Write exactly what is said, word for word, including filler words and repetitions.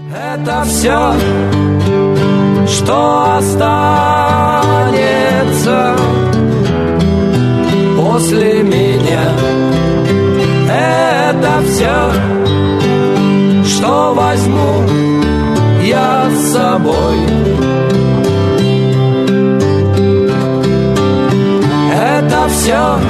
Это все, что останется после меня. Это все, что возьму я с собой. Это все,